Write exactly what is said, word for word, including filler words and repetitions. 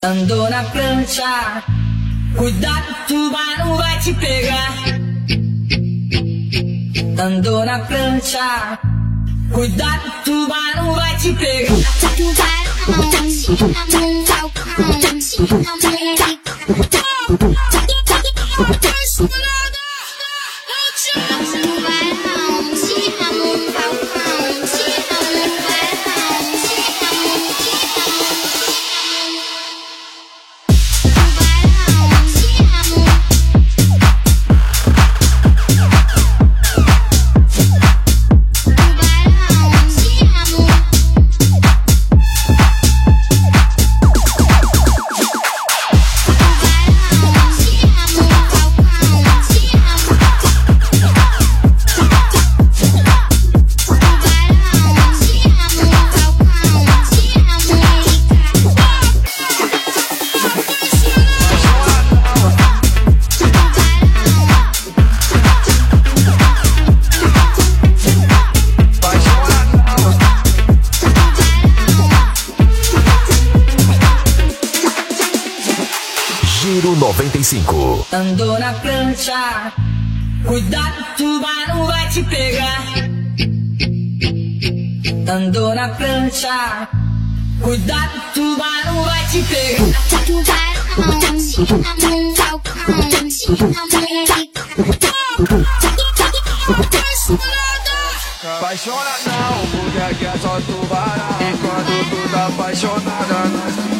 Andou na prancha, cuidado, tubarão vai te pegar. Andou na prancha, cuidado, tubarão vai te pegar. Giro noventa e cinco. Andou na prancha, cuidado, tubarão vai te pegar. Andou na prancha, cuidado, tubarão vai te pegar. Apaixona não, porque aqui é só tubarão. Enquanto tu tá apaixonada, nós